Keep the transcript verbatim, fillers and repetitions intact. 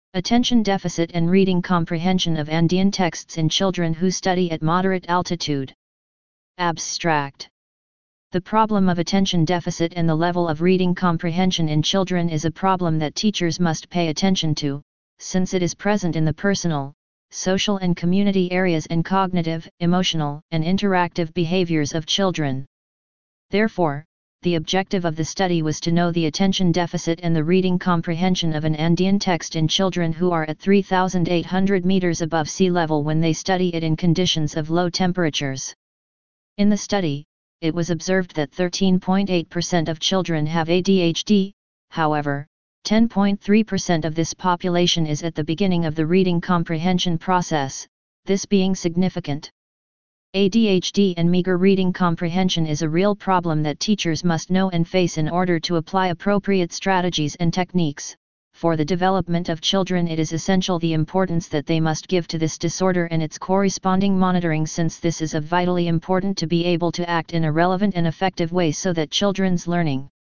Attention deficit and reading comprehension of Andean texts in children who study at moderate altitude. Abstract. The problem of attention deficit and the level of reading comprehension in children is a problem that teachers must pay attention to, since it is present in the personal, social and community areas and cognitive, emotional, and interactive behaviors of children. Therefore, the objective of the study was to know the attention deficit and the reading comprehension of an Andean text in children who are at three thousand eight hundred meters above sea level when they study it in conditions of low temperatures. In the study, it was observed that thirteen point eight percent of children have A D H D, however, ten point three percent of this population is at the beginning of the reading comprehension process, this being significant. A D H D and meager reading comprehension is a real problem that teachers must know and face in order to apply appropriate strategies and techniques. For the development of children, it is essential the importance that they must give to this disorder and its corresponding monitoring, since this is of vitally important to be able to act in a relevant and effective way so that children's learning